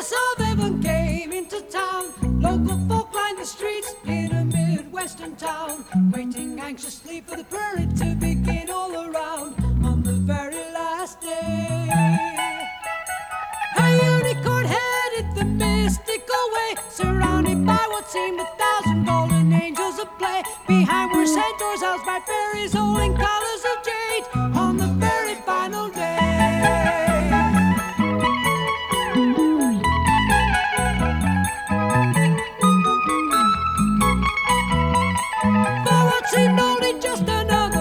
Princess of Heaven came into town. Local folk lined the streets in a Midwestern town, waiting anxiously for the parade to begin all around on the very last day. A unicorn headed the mystical way, surrounded by what seemed 1,000 golden angels at play. Behind were centaurs, housed by fairies, holding collars of jade. On the